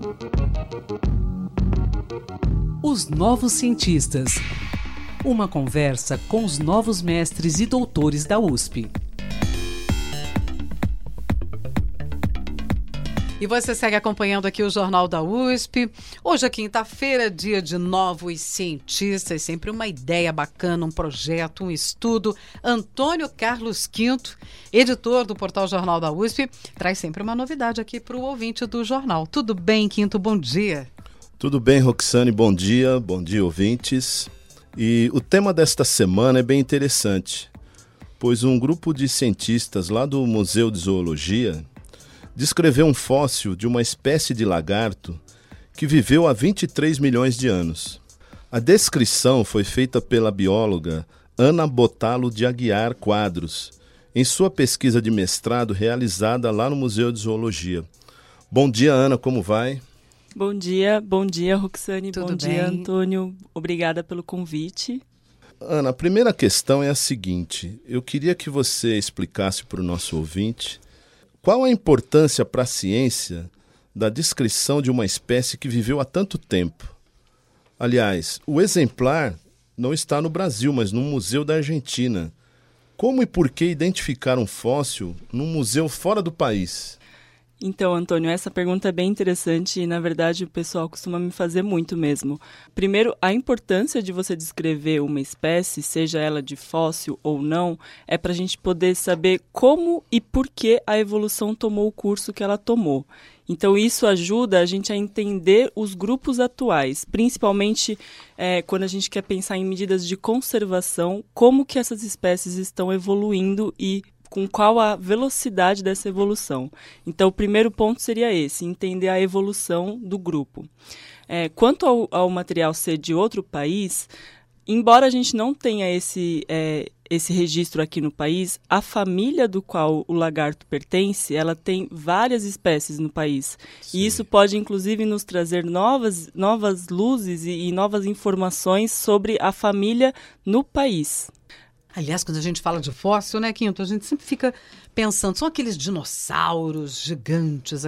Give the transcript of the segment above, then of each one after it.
Os Novos Cientistas. Uma conversa com os novos mestres e doutores da USP. E você segue acompanhando aqui o Jornal da USP. Hoje é quinta-feira, dia de Novos Cientistas. Sempre uma ideia bacana, um projeto, um estudo. Antônio Carlos Quinto, editor do portal Jornal da USP, traz sempre uma novidade aqui para o ouvinte do jornal. Tudo bem, Quinto? Bom dia. Tudo bem, Roxane. Bom dia, ouvintes. E o tema desta semana é bem interessante, pois um grupo de cientistas lá do Museu de Zoologia descreveu um fóssil de uma espécie de lagarto que viveu há 23 milhões de anos. A descrição foi feita pela bióloga Ana Botalo de Aguiar Quadros, em sua pesquisa de mestrado realizada lá no Museu de Zoologia. Bom dia, Ana, como vai? Bom dia, Roxane, Tudo bom bem? dia, Antônio. Obrigada pelo convite. Ana, a primeira questão é a seguinte: eu queria que você explicasse para o nosso ouvinte qual a importância para a ciência da descrição de uma espécie que viveu há tanto tempo. Aliás, o exemplar não está no Brasil, mas no Museu da Argentina. Como e por que identificar um fóssil num museu fora do país? Então, Antônio, essa pergunta é bem interessante e, na verdade, o pessoal costuma me fazer muito mesmo. Primeiro, a importância de você descrever uma espécie, seja ela de fóssil ou não, é para a gente poder saber como e por que a evolução tomou o curso que ela tomou. Então, isso ajuda a gente a entender os grupos atuais, principalmente quando a gente quer pensar em medidas de conservação, como que essas espécies estão evoluindo e com qual a velocidade dessa evolução. Então, o primeiro ponto seria esse, entender a evolução do grupo. Quanto ao material ser de outro país, embora a gente não tenha esse registro aqui no país, a família do qual o lagarto pertence, ela tem várias espécies no país. Sim. E isso pode, inclusive, nos trazer novas luzes e novas informações sobre a família no país. Aliás, quando a gente fala de fóssil, né, Quinto, a gente sempre fica pensando, são aqueles dinossauros gigantes,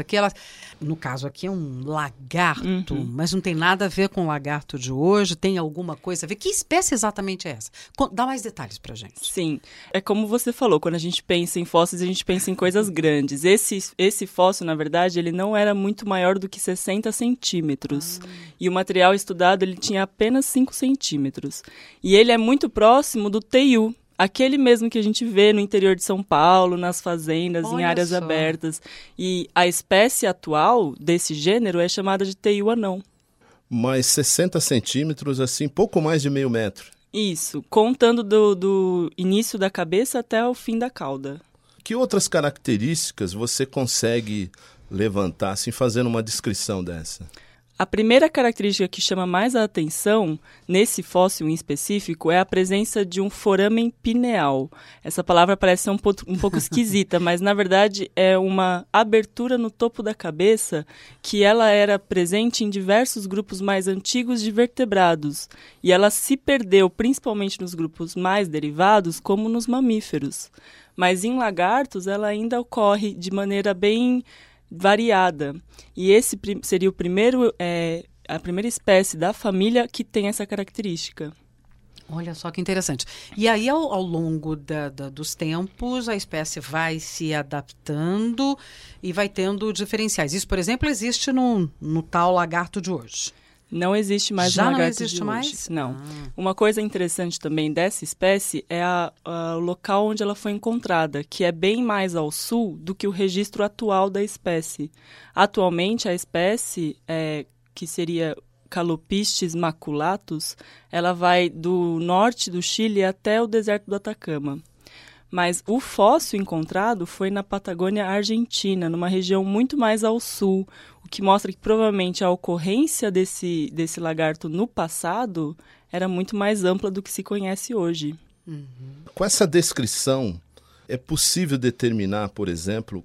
no caso aqui é um lagarto, mas não tem nada a ver com o lagarto de hoje, tem alguma coisa a ver? Que espécie exatamente é essa? Dá mais detalhes pra gente. Sim, é como você falou, quando a gente pensa em fósseis, a gente pensa em coisas grandes. Esse fóssil, na verdade, ele não era muito maior do que 60 centímetros. E o material estudado, ele tinha apenas 5 centímetros. E ele é muito próximo do teiu, aquele mesmo que a gente vê no interior de São Paulo, nas fazendas, em áreas abertas. E a espécie atual desse gênero é chamada de teiu anão. Mas 60 centímetros, assim, pouco mais de meio metro. Isso, contando do início da cabeça até o fim da cauda. Que outras características você consegue levantar, assim, fazendo uma descrição dessa? A primeira característica que chama mais a atenção nesse fóssil em específico é a presença de um foramen pineal. Essa palavra parece ser um pouco esquisita, mas na verdade é uma abertura no topo da cabeça que ela era presente em diversos grupos mais antigos de vertebrados. E ela se perdeu principalmente nos grupos mais derivados, como nos mamíferos. Mas em lagartos ela ainda ocorre de maneira bem variada. E esse seria a primeira espécie da família que tem essa característica. Olha só que interessante. E aí, ao longo dos tempos, a espécie vai se adaptando e vai tendo diferenciais. Isso, por exemplo, existe no tal lagarto de hoje. Não existe mais Já um lagarto não existe de mais? hoje. Não. Uma coisa interessante também dessa espécie é o local onde ela foi encontrada, que é bem mais ao sul do que o registro atual da espécie. Atualmente, a espécie, que seria Calopistes maculatus, ela vai do norte do Chile até o deserto do Atacama. Mas o fóssil encontrado foi na Patagônia Argentina, numa região muito mais ao sul, o que mostra que provavelmente a ocorrência desse lagarto no passado era muito mais ampla do que se conhece hoje. Com essa descrição, é possível determinar, por exemplo,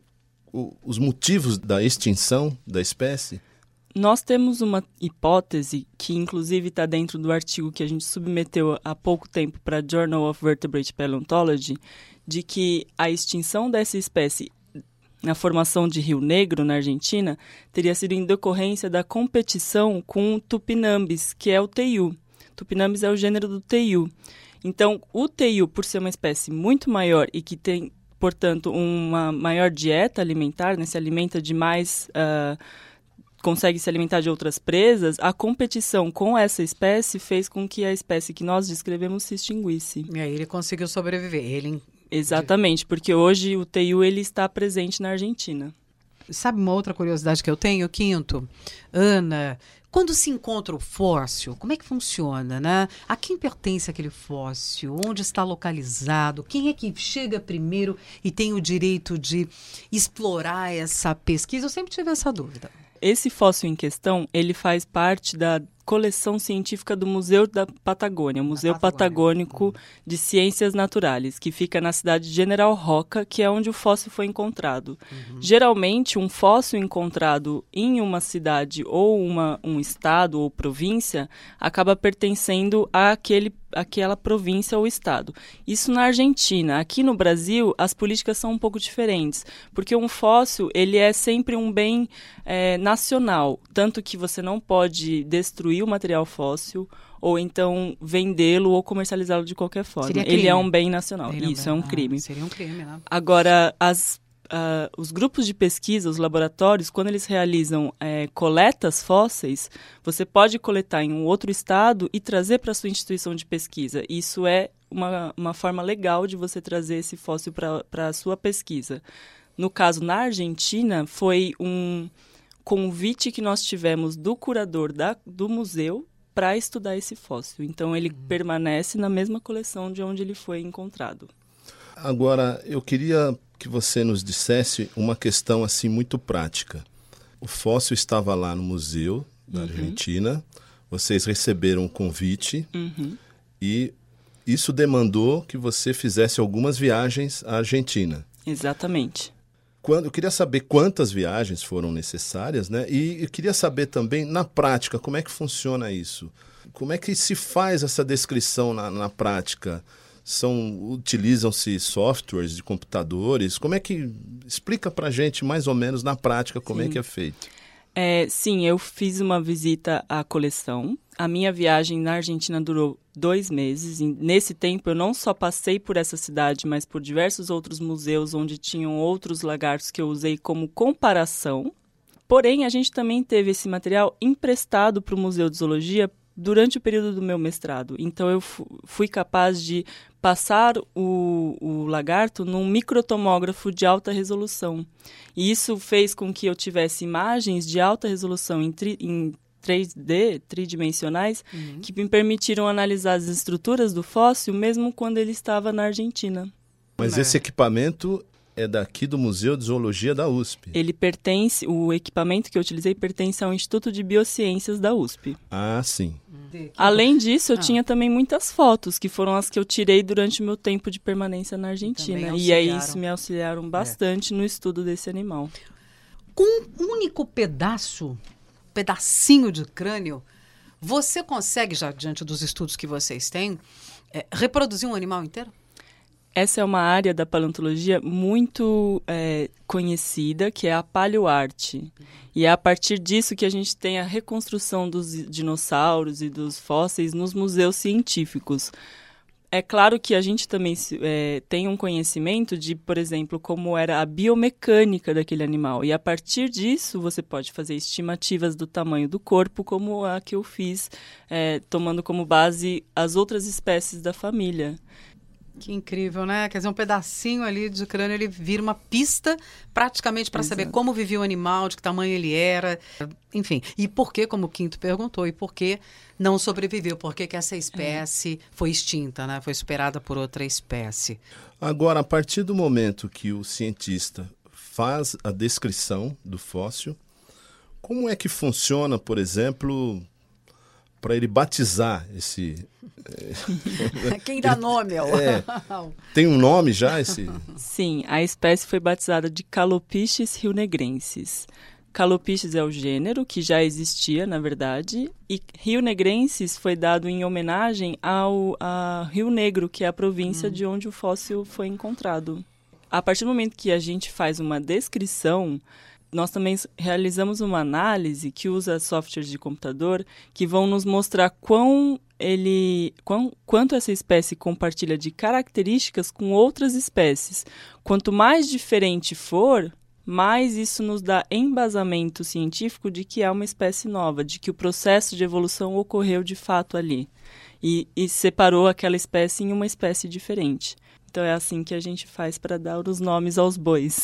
os motivos da extinção da espécie? Nós temos uma hipótese, que inclusive está dentro do artigo que a gente submeteu há pouco tempo para Journal of Vertebrate Paleontology, de que a extinção dessa espécie na formação de Rio Negro, na Argentina, teria sido em decorrência da competição com o Tupinambis, que é o teiu. Tupinambis é o gênero do teiu. Então, o teiu, por ser uma espécie muito maior e que tem, portanto, uma maior dieta alimentar, né, se alimenta de mais... consegue se alimentar de outras presas, a competição com essa espécie fez com que a espécie que nós descrevemos se extinguisse. E aí ele conseguiu sobreviver. Exatamente, porque hoje o teiu ele está presente na Argentina. Sabe uma outra curiosidade que eu tenho, Quinto? Ana, quando se encontra o fóssil, como é que funciona, né? A quem pertence aquele fóssil? Onde está localizado? Quem é que chega primeiro e tem o direito de explorar essa pesquisa? Eu sempre tive essa dúvida. Esse fóssil em questão, ele faz parte da coleção científica do Museu da Patagônia, o Museu Patagônico de Ciências Naturais, que fica na cidade de General Roca, que é onde o fóssil foi encontrado. Geralmente, um fóssil encontrado em uma cidade ou um estado ou província acaba pertencendo àquela província ou estado. Isso na Argentina. Aqui no Brasil, as políticas são um pouco diferentes, porque um fóssil ele é sempre um bem nacional, tanto que você não pode destruir o material fóssil ou então vendê-lo ou comercializá-lo de qualquer forma. Ele é um bem nacional. Isso é um crime. Seria um crime, né? Agora, os grupos de pesquisa, os laboratórios, quando eles realizam coletas fósseis, você pode coletar em um outro estado e trazer para a sua instituição de pesquisa. Isso é uma forma legal de você trazer esse fóssil para a sua pesquisa. No caso, na Argentina, foi um convite que nós tivemos do curador do museu para estudar esse fóssil. Então, ele permanece na mesma coleção de onde ele foi encontrado. Agora, eu queria que você nos dissesse uma questão assim muito prática. O fóssil estava lá no museu da Argentina, vocês receberam um convite e isso demandou que você fizesse algumas viagens à Argentina. Exatamente. Eu queria saber quantas viagens foram necessárias, né? E eu queria saber também, na prática, como é que funciona isso? Como é que se faz essa descrição na prática? Utilizam-se softwares de computadores? Como é que... Explica pra gente, mais ou menos, na prática, como é que é feito. Sim, eu fiz uma visita à coleção. A minha viagem na Argentina durou 2 meses. Nesse tempo, eu não só passei por essa cidade, mas por diversos outros museus onde tinham outros lagartos que eu usei como comparação. Porém, a gente também teve esse material emprestado para o Museu de Zoologia durante o período do meu mestrado. Então, eu fui capaz de passar o lagarto num microtomógrafo de alta resolução. E isso fez com que eu tivesse imagens de alta resolução em 3D, tridimensionais, que me permitiram analisar as estruturas do fóssil, mesmo quando ele estava na Argentina. Mas esse equipamento é daqui do Museu de Zoologia da USP. O equipamento que eu utilizei pertence ao Instituto de Biociências da USP. Ah, sim. Além disso, eu tinha também muitas fotos, que foram as que eu tirei durante o meu tempo de permanência na Argentina. E aí isso me auxiliaram bastante no estudo desse animal. Com um único pedacinho de crânio, você consegue, já diante dos estudos que vocês têm, reproduzir um animal inteiro? Essa é uma área da paleontologia muito conhecida, que é a paleoarte. E é a partir disso que a gente tem a reconstrução dos dinossauros e dos fósseis nos museus científicos. É claro que a gente também tem um conhecimento de, por exemplo, como era a biomecânica daquele animal. E a partir disso, você pode fazer estimativas do tamanho do corpo, como a que eu fiz, tomando como base as outras espécies da família. Que incrível, né? Quer dizer, um pedacinho ali de crânio, ele vira uma pista praticamente para saber como vivia o animal, de que tamanho ele era, enfim. E por que, como o Quinto perguntou, e por que não sobreviveu? Por que essa espécie foi extinta, né? Foi superada por outra espécie. Agora, a partir do momento que o cientista faz a descrição do fóssil, como é que funciona, por exemplo, para ele batizar esse... Quem dá nome? Tem um nome já esse? Sim, a espécie foi batizada de Calopichis rionegrensis. Calopichis é o gênero, que já existia, na verdade, e rionegrensis foi dado em homenagem a Rio Negro, que é a província de onde o fóssil foi encontrado. A partir do momento que a gente faz uma descrição, nós também realizamos uma análise que usa softwares de computador que vão nos mostrar quanto essa espécie compartilha de características com outras espécies. Quanto mais diferente for, mais isso nos dá embasamento científico de que é uma espécie nova, de que o processo de evolução ocorreu de fato ali e separou aquela espécie em uma espécie diferente. Então é assim que a gente faz para dar os nomes aos bois.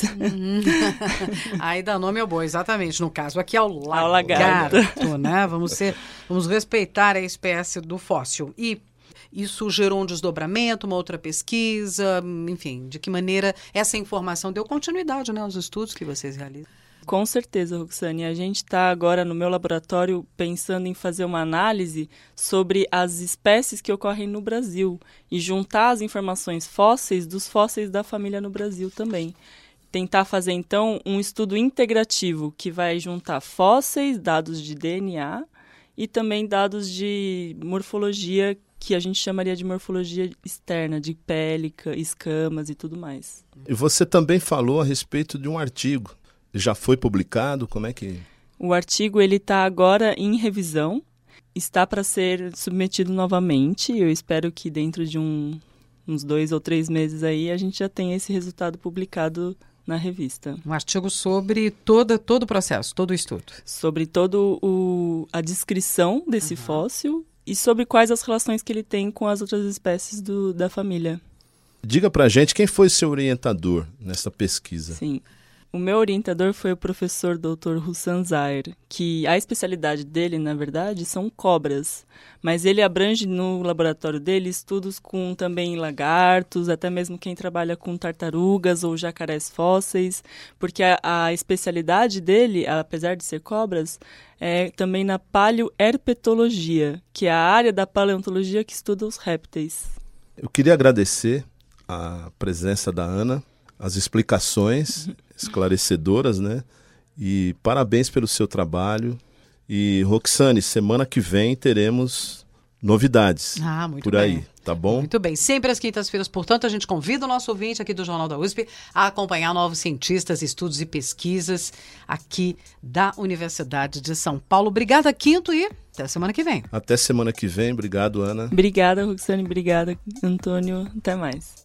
Aí dá nome ao boi, exatamente. No caso aqui ao lagarto, né? Vamos respeitar a espécie do fóssil. E isso gerou um desdobramento, uma outra pesquisa, enfim, de que maneira essa informação deu continuidade, né, aos estudos que vocês realizam? Com certeza, Roxane. A gente está agora no meu laboratório pensando em fazer uma análise sobre as espécies que ocorrem no Brasil e juntar as informações fósseis dos fósseis da família no Brasil também. Tentar fazer, então, um estudo integrativo que vai juntar fósseis, dados de DNA e também dados de morfologia, que a gente chamaria de morfologia externa, de pele, escamas e tudo mais. E você também falou a respeito de um artigo. Já foi publicado? Como é que... O artigo está agora em revisão, está para ser submetido novamente. Eu espero que dentro de uns 2 ou 3 meses aí a gente já tenha esse resultado publicado na revista. Um artigo sobre todo o processo, todo o estudo. Sobre a descrição desse fóssil e sobre quais as relações que ele tem com as outras espécies da família. Diga pra gente quem foi seu orientador nessa pesquisa. Sim. O meu orientador foi o professor Dr. Hussam Zaher, que a especialidade dele, na verdade, são cobras. Mas ele abrange no laboratório dele estudos com também lagartos, até mesmo quem trabalha com tartarugas ou jacarés fósseis, porque a especialidade dele, apesar de ser cobras, é também na paleoherpetologia, que é a área da paleontologia que estuda os répteis. Eu queria agradecer a presença da Ana, as explicações esclarecedoras, né? E parabéns pelo seu trabalho. E, Roxane, semana que vem teremos novidades por aí, tá bom? Muito bem. Sempre às quintas-feiras, portanto, a gente convida o nosso ouvinte aqui do Jornal da USP a acompanhar novos cientistas, estudos e pesquisas aqui da Universidade de São Paulo. Obrigada, Quinto, e até semana que vem. Até semana que vem. Obrigado, Ana. Obrigada, Roxane. Obrigada, Antônio. Até mais.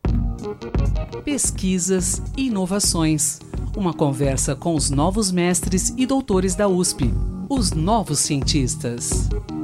Pesquisas e inovações. Uma conversa com os novos mestres e doutores da USP. Os novos cientistas.